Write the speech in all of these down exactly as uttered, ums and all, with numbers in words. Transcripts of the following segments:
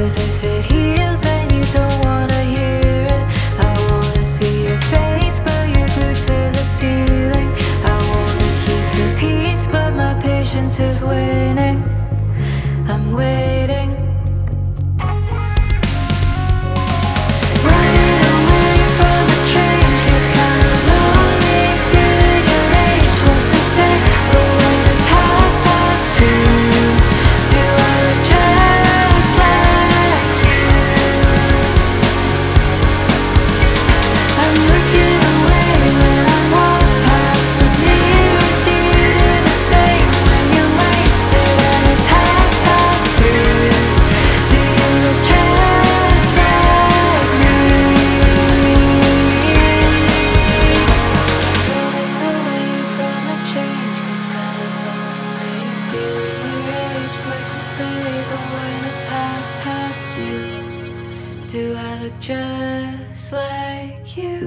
Cause if it heals and you don't wanna hear it, I wanna see your face but you're glued to the ceiling. I wanna keep the peace but my patience is waning. I'm waiting. Running away from the change gets kinda lonely. Feeling enraged once a day, but when it's half past two, do I look just like you? I'm looking away when I walk past the mirrors. Do you do the same when you're wasted and it's half past three? Do you look just like me? Running away from a change gets kinda lonely. Feeling enraged once a day, but when it's half past two, do I look just like you?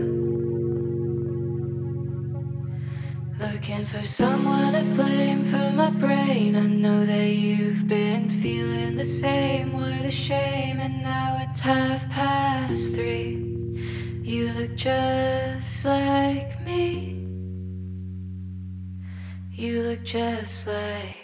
Looking for someone to blame for my brain. I know that you've been feeling the same. What a shame, and now it's half past three. You look just like me. You look just like